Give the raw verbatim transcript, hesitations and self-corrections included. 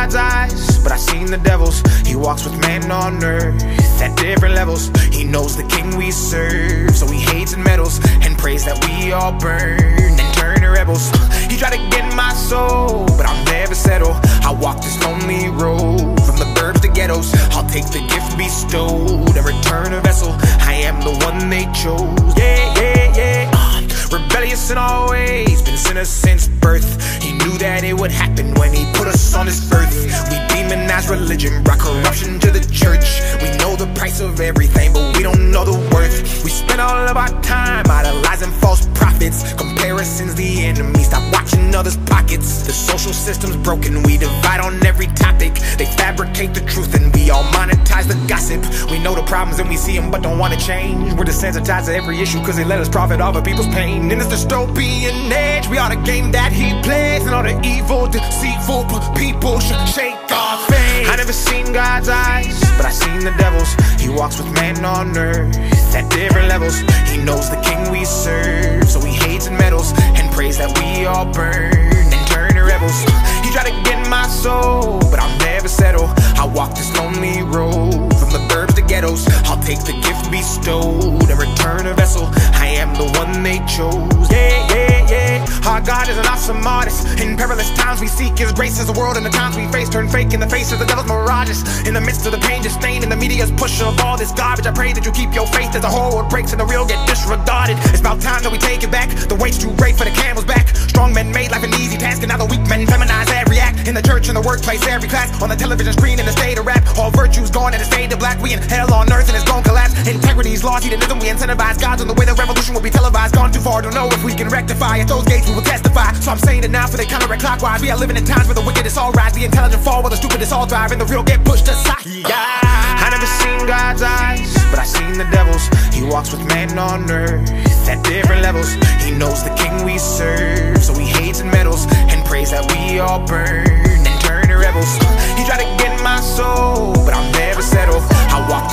God's eyes, but I seen the devil's. He walks with man on earth at different levels. He knows the king we serve, so he hates and meddles and prays that we all burn and turn to rebels. He tried to get my soul, but I'll never settle. I walk this lonely road from the burbs to ghettos. I'll take the gift bestowed and return a vessel. I am the one they chose. Yeah, yeah, yeah. Uh, rebellious in all ways, been sinners since birth. He knew that it would happen when he put us on this earth. We demonize religion, brought corruption to the church. We know the price of everything, but we don't know the worth. We spend all of our time idolizing false prophets. Comparison's the enemy, stop watching others' pockets. The social system's broken, we divide on every topic. They fabricate the truth and we all monetize the gossip. We know the problems and we see them but don't want to change. We're desensitized to every issue cause they let us profit off of people's pain. In this dystopian age, we are the game that he plays, and all the evil, deceitful people should shake our faith. I never seen God's eyes, but I seen the devil's. He walks with man on earth at different levels. He knows the king we serve, so he hates and meddles and prays that we all burn and turn to rebels. He tried to get my soul, but I'll never settle. I walk this lonely road from the burbs to ghettos. I'll take the gift bestowed and return a vessel. I am the one they chose. Yeah, yeah, yeah. Our God is an awesome artist. In perilous times we seek his grace as the world and the times we face turn fake in the face of the devil's mirages. In the midst of the pain disdain and the media's push of all this garbage, I pray that you keep your faith as the whole world breaks and the real get disregarded. It's about time that we take it back. The weight's too great for the camel's back. Strong men made life an easy task, and now the weak men feminize every act. In the church, in the workplace, every class, on the television screen, in the state of rap. All virtues gone and it's fade to black. We in hell on earth and it's gon' collapse. Integrity's lost, hedonism we incentivize. God's on the way, the revolution will be televised. Gone too far, don't know if we can rectify. At those gates we will testify. So I'm saying it now for they counteract clockwise. We are living in times where the wicked is all rise. The intelligent fall while the stupid is all thrive. And the real get pushed aside. Yeah. I never seen God's eyes, but I seen the devil's. He walks with man on earth at different levels. He knows the king we serve, so he hates and meddles and prays that we all burn and turn to rebels. He tried to get my soul, but I'll never settle. I walk